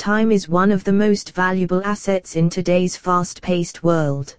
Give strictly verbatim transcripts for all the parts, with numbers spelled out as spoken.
Time is one of the most valuable assets in today's fast-paced world.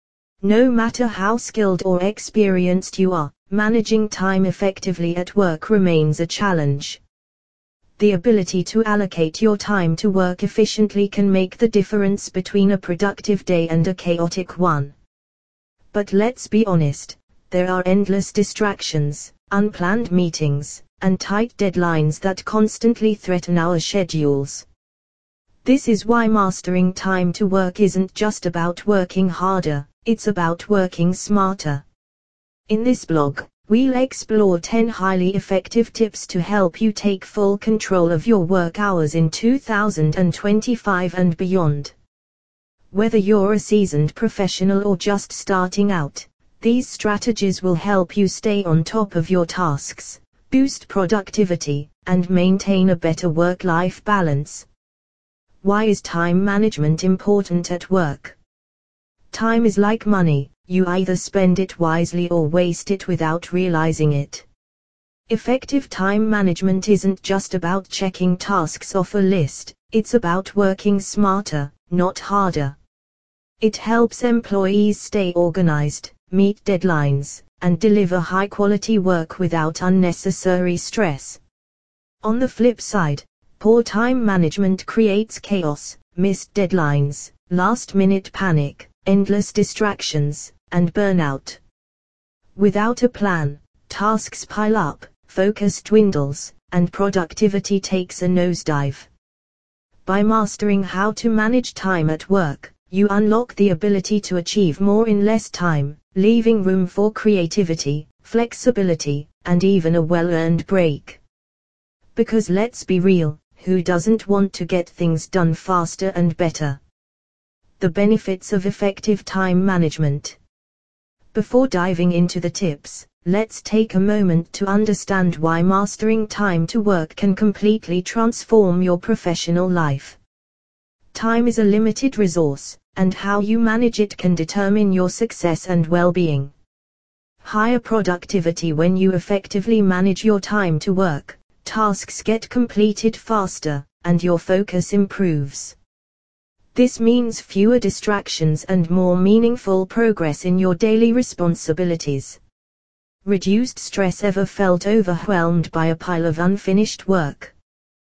No matter how skilled or experienced you are, managing time effectively at work remains a challenge. The ability to allocate your time to work efficiently can make the difference between a productive day and a chaotic one. But let's be honest, there are endless distractions, unplanned meetings, and tight deadlines that constantly threaten our schedules. This is why mastering time to work isn't just about working harder, it's about working smarter. In this blog, we'll explore ten highly effective tips to help you take full control of your work hours in two thousand twenty-five and beyond. Whether you're a seasoned professional or just starting out, these strategies will help you stay on top of your tasks, boost productivity, and maintain a better work-life balance. Why is time management important at work? Time is like money, you either spend it wisely or waste it without realizing it. Effective time management isn't just about checking tasks off a list, it's about working smarter, not harder. It helps employees stay organized, meet deadlines, and deliver high-quality work without unnecessary stress. On the flip side, poor time management creates chaos, missed deadlines, last-minute panic, endless distractions, and burnout. Without a plan, tasks pile up, focus dwindles, and productivity takes a nosedive. By mastering how to manage time at work, you unlock the ability to achieve more in less time, leaving room for creativity, flexibility, and even a well-earned break. Because let's be real, who doesn't want to get things done faster and better? The benefits of effective time management. Before diving into the tips, let's take a moment to understand why mastering time to work can completely transform your professional life. Time is a limited resource, and how you manage it can determine your success and well-being. Higher productivity. When you effectively manage your time to work, tasks get completed faster, and your focus improves. This means fewer distractions and more meaningful progress in your daily responsibilities. Reduced stress. Ever felt overwhelmed by a pile of unfinished work?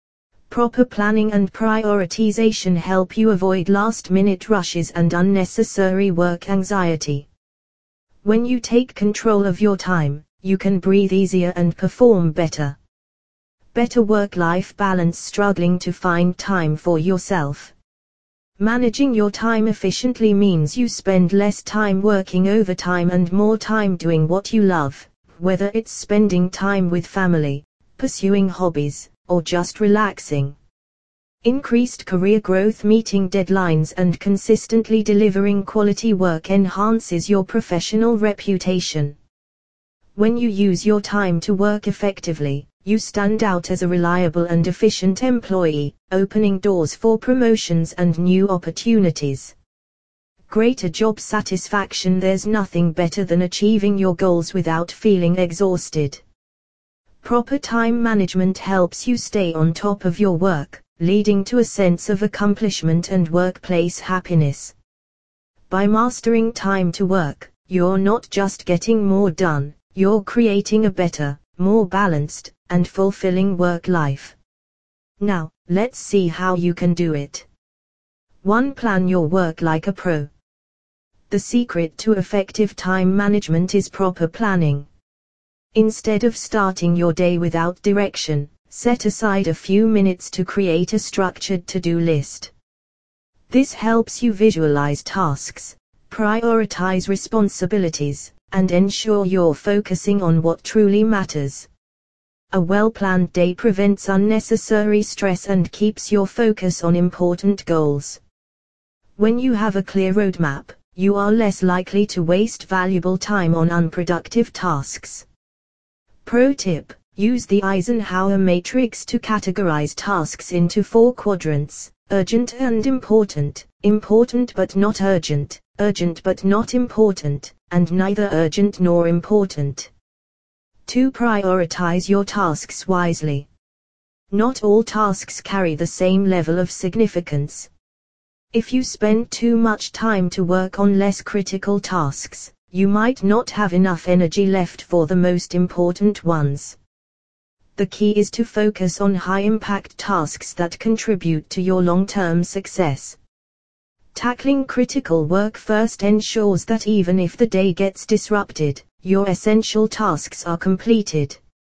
Proper planning and prioritization help you avoid last-minute rushes and unnecessary work anxiety. When you take control of your time, you can breathe easier and perform better. Better work-life balance. Struggling to find time for yourself? Managing your time efficiently means you spend less time working overtime and more time doing what you love, whether it's spending time with family, pursuing hobbies, or just relaxing. Increased career growth. Meeting deadlines and consistently delivering quality work enhances your professional reputation. When you use your time to work effectively, you stand out as a reliable and efficient employee, opening doors for promotions and new opportunities. Greater job satisfaction. There's nothing better than achieving your goals without feeling exhausted. Proper time management helps you stay on top of your work, leading to a sense of accomplishment and workplace happiness. By mastering time to work, you're not just getting more done, you're creating a better, more balanced, and fulfilling work life. Now, let's see how you can do it. one Plan your work like a pro. The secret to effective time management is proper planning. Instead of starting your day without direction, set aside a few minutes to create a structured to-do list. This helps you visualize tasks, prioritize responsibilities, and ensure you're focusing on what truly matters. A well-planned day prevents unnecessary stress and keeps your focus on important goals. When you have a clear roadmap, you are less likely to waste valuable time on unproductive tasks. Pro tip: use the Eisenhower matrix to categorize tasks into four quadrants: urgent and important, important but not urgent, urgent but not important, and neither urgent nor important. two Prioritize your tasks wisely. Not all tasks carry the same level of significance. If you spend too much time to work on less critical tasks, you might not have enough energy left for the most important ones. The key is to focus on high-impact tasks that contribute to your long-term success. Tackling critical work first ensures that even if the day gets disrupted, your essential tasks are completed.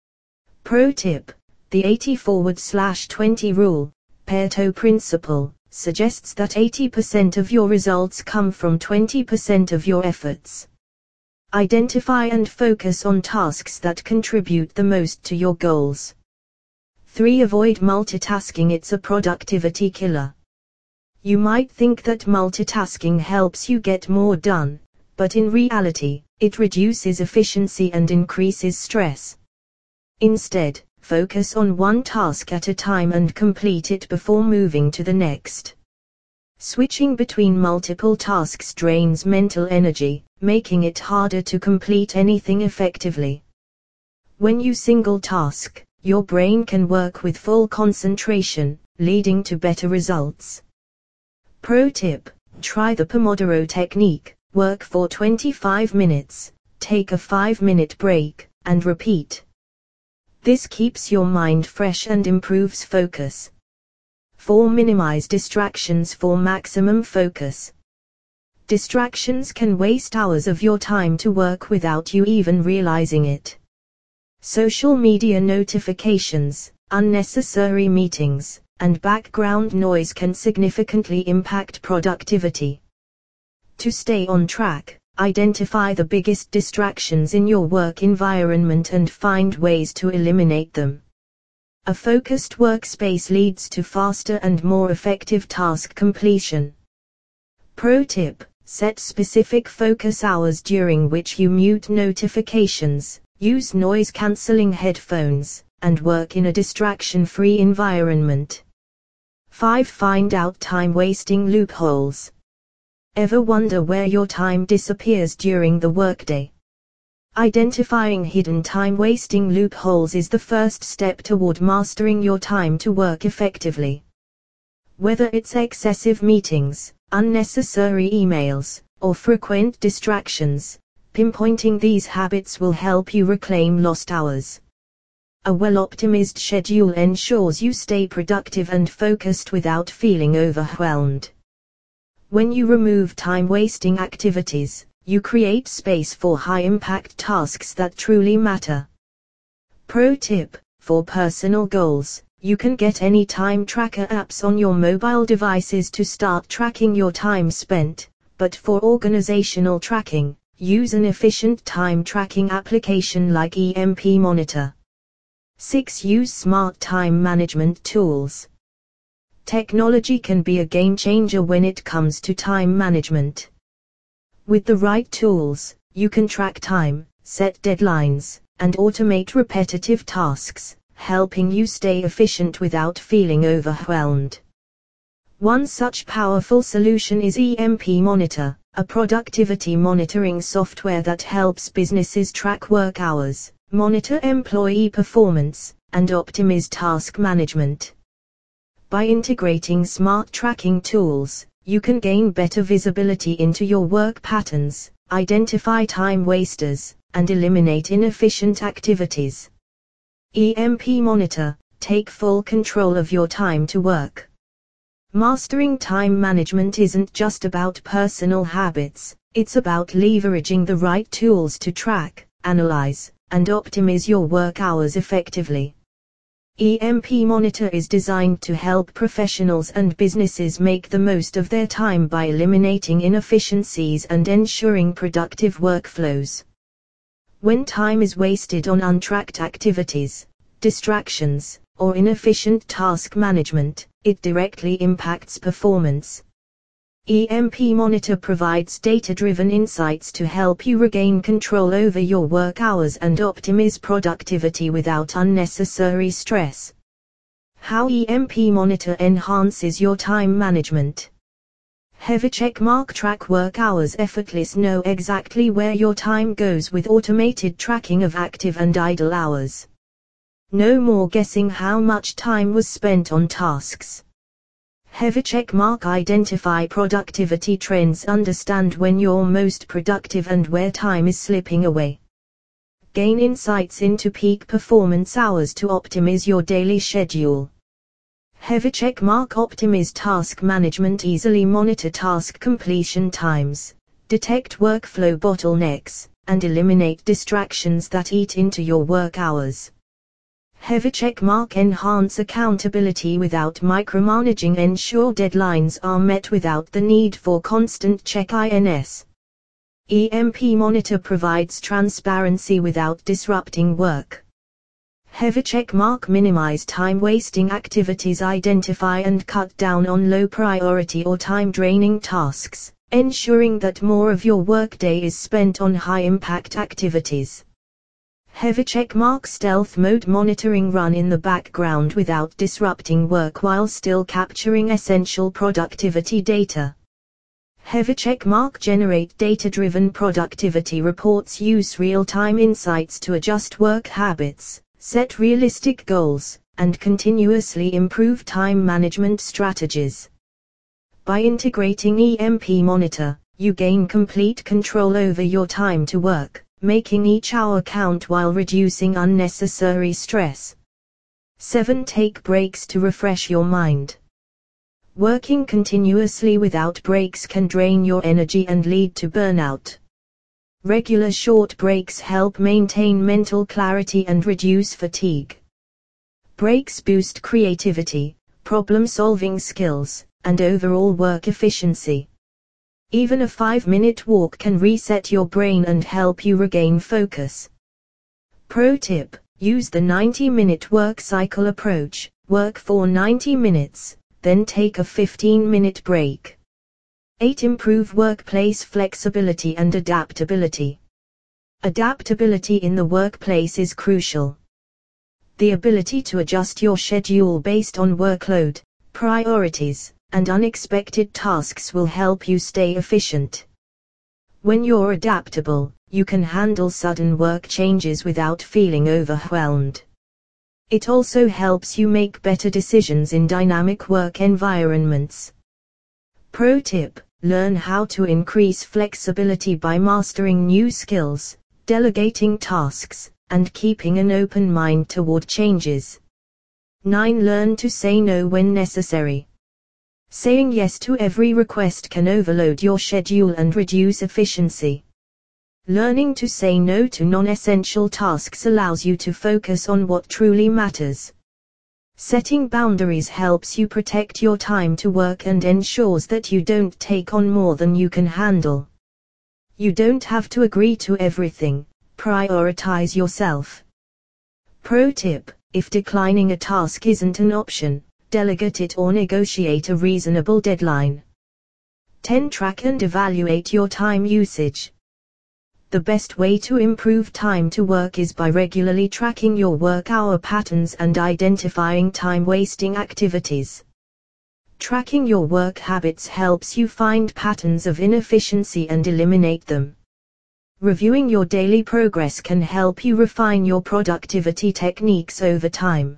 Pro tip: the eighty twenty rule, Pareto principle, suggests that eighty percent of your results come from twenty percent of your efforts. Identify and focus on tasks that contribute the most to your goals. three Avoid multitasking. It's a productivity killer. You might think that multitasking helps you get more done, but in reality, it reduces efficiency and increases stress. Instead, focus on one task at a time and complete it before moving to the next. Switching between multiple tasks drains mental energy, making it harder to complete anything effectively. When you single task, your brain can work with full concentration, leading to better results. Pro tip: try the Pomodoro technique. Work for twenty-five minutes, take a five minute break, and repeat. This keeps your mind fresh and improves focus. four Minimize distractions for maximum focus. Distractions can waste hours of your time to work without you even realizing it. Social media notifications, unnecessary meetings, and background noise can significantly impact productivity. To stay on track, identify the biggest distractions in your work environment and find ways to eliminate them. A focused workspace leads to faster and more effective task completion. Pro tip: set specific focus hours during which you mute notifications, use noise-canceling headphones, and work in a distraction-free environment. five Find out time-wasting loopholes. Ever wonder where your time disappears during the workday? Identifying hidden time-wasting loopholes is the first step toward mastering your time to work effectively. Whether it's excessive meetings, unnecessary emails, or frequent distractions, pinpointing these habits will help you reclaim lost hours. A well-optimized schedule ensures you stay productive and focused without feeling overwhelmed. When you remove time-wasting activities, you create space for high-impact tasks that truly matter. Pro tip: for personal goals, you can get any time tracker apps on your mobile devices to start tracking your time spent, but for organizational tracking, use an efficient time tracking application like E M P Monitor. six Use smart time management tools. Technology can be a game changer when it comes to time management. With the right tools, you can track time, set deadlines, and automate repetitive tasks, helping you stay efficient without feeling overwhelmed. One such powerful solution is E M P Monitor, a productivity monitoring software that helps businesses track work hours, monitor employee performance, and optimize task management. By integrating smart tracking tools, you can gain better visibility into your work patterns, identify time wasters, and eliminate inefficient activities. E M P Monitor: take full control of your time to work. Mastering time management isn't just about personal habits, it's about leveraging the right tools to track, analyze, and optimize your work hours effectively. E M P Monitor is designed to help professionals and businesses make the most of their time by eliminating inefficiencies and ensuring productive workflows. When time is wasted on untracked activities, distractions, or inefficient task management, it directly impacts performance. E M P Monitor provides data-driven insights to help you regain control over your work hours and optimize productivity without unnecessary stress. How E M P Monitor enhances your time management. Have a checkmark track work hours effortlessly. Know exactly where your time goes with automated tracking of active and idle hours. No more guessing how much time was spent on tasks. Heavy check mark. Identify productivity trends. Understand when you're most productive and where time is slipping away. Gain insights into peak performance hours to optimize your daily schedule. Heavy check mark. Optimize task management. Easily monitor task completion times, detect workflow bottlenecks, and eliminate distractions that eat into your work hours. Heavy check mark. Enhance accountability without micromanaging. Ensure deadlines are met without the need for constant check-ins. E M P Monitor provides transparency without disrupting work. Heavy check mark. Minimize time-wasting activities. Identify and cut down on low-priority or time-draining tasks, ensuring that more of your workday is spent on high-impact activities. Heavy check mark. Stealth mode. Monitoring. Run in the background without disrupting work while still capturing essential productivity data. Heavy check mark. Generate data-driven productivity reports. Use real-time insights to adjust work habits, set realistic goals, and continuously improve time management strategies. By integrating E M P Monitor, you gain complete control over your time to work, making each hour count while reducing unnecessary stress. seven. Take breaks to refresh your mind. Working continuously without breaks can drain your energy and lead to burnout. Regular short breaks help maintain mental clarity and reduce fatigue. Breaks boost creativity, problem-solving skills, and overall work efficiency. Even a five-minute walk can reset your brain and help you regain focus. Pro tip: use the ninety-minute work cycle approach. Work for ninety minutes. Then take a fifteen-minute break. eight. Improve workplace flexibility and adaptability. Adaptability in the workplace is crucial. The ability to adjust your schedule based on workload, priorities, and unexpected tasks will help you stay efficient. When you're adaptable, you can handle sudden work changes without feeling overwhelmed. It also helps you make better decisions in dynamic work environments. Pro tip: learn how to increase flexibility by mastering new skills, delegating tasks, and keeping an open mind toward changes. nine. Learn to say no when necessary. Saying yes to every request can overload your schedule and reduce efficiency. Learning to say no to non-essential tasks allows you to focus on what truly matters. Setting boundaries helps you protect your time to work and ensures that you don't take on more than you can handle. You don't have to agree to everything. Prioritize yourself. Pro tip: if declining a task isn't an option, delegate it or negotiate a reasonable deadline. ten. Track and evaluate your time usage. The best way to improve time to work is by regularly tracking your work hour patterns and identifying time-wasting activities. Tracking your work habits helps you find patterns of inefficiency and eliminate them. Reviewing your daily progress can help you refine your productivity techniques over time.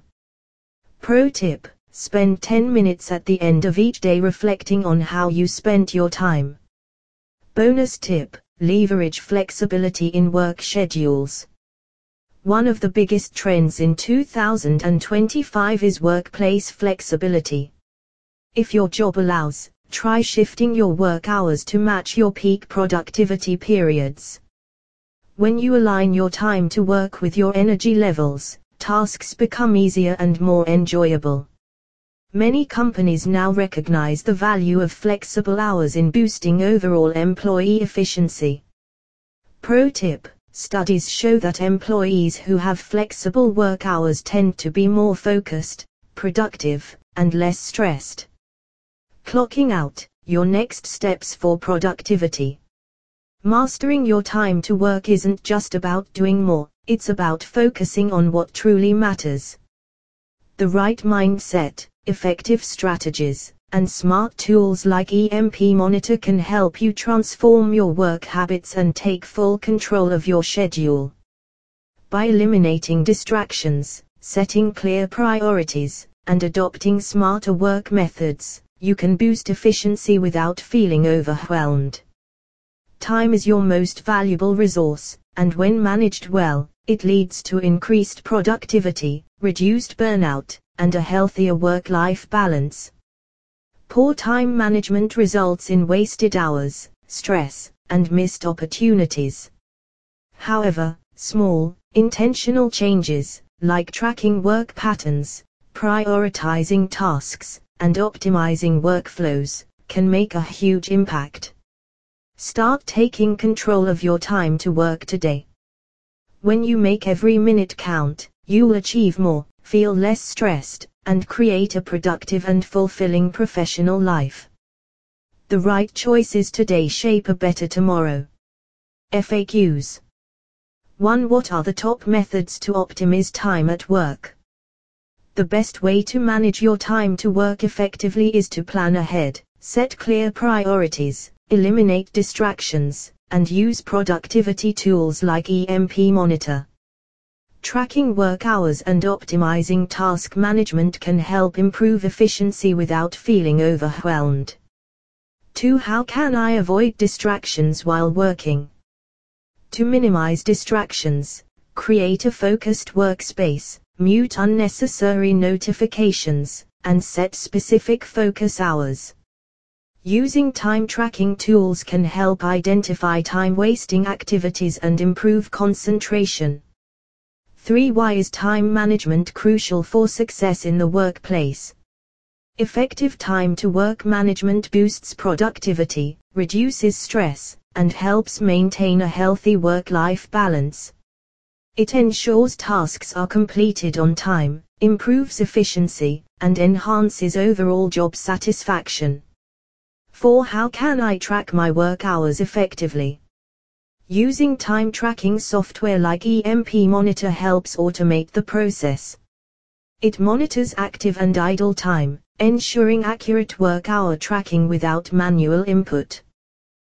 Pro tip: spend ten minutes at the end of each day reflecting on how you spent your time. Bonus tip: leverage flexibility in work schedules. One of the biggest trends in two thousand twenty-five is workplace flexibility. If your job allows, try shifting your work hours to match your peak productivity periods. When you align your time to work with your energy levels, tasks become easier and more enjoyable. Many companies now recognize the value of flexible hours in boosting overall employee efficiency. Pro tip: studies show that employees who have flexible work hours tend to be more focused, productive, and less stressed. Clocking out: your next steps for productivity. Mastering your time to work isn't just about doing more, it's about focusing on what truly matters. The right mindset, effective strategies, and smart tools like E M P Monitor can help you transform your work habits and take full control of your schedule. By eliminating distractions, setting clear priorities, and adopting smarter work methods, you can boost efficiency without feeling overwhelmed. Time is your most valuable resource, and when managed well, it leads to increased productivity, reduced burnout, and a healthier work-life balance. Poor time management results in wasted hours, stress, and missed opportunities. However, small, intentional changes, like tracking work patterns, prioritizing tasks, and optimizing workflows, can make a huge impact. Start taking control of your time to work today. When you make every minute count, you'll achieve more, feel less stressed, and create a productive and fulfilling professional life. The right choices today shape a better tomorrow. F A Qs. one. What are the top methods to optimize time at work? The best way to manage your time to work effectively is to plan ahead, set clear priorities, eliminate distractions, and use productivity tools like E M P Monitor. Tracking work hours and optimizing task management can help improve efficiency without feeling overwhelmed. two. How can I avoid distractions while working? To minimize distractions, create a focused workspace, mute unnecessary notifications, and set specific focus hours. Using time tracking tools can help identify time-wasting activities and improve concentration. three. Why is time management crucial for success in the workplace? Effective time-to-work management boosts productivity, reduces stress, and helps maintain a healthy work-life balance. It ensures tasks are completed on time, improves efficiency, and enhances overall job satisfaction. four. How can I track my work hours effectively? Using time tracking software like E M P Monitor helps automate the process. It monitors active and idle time, ensuring accurate work hour tracking without manual input.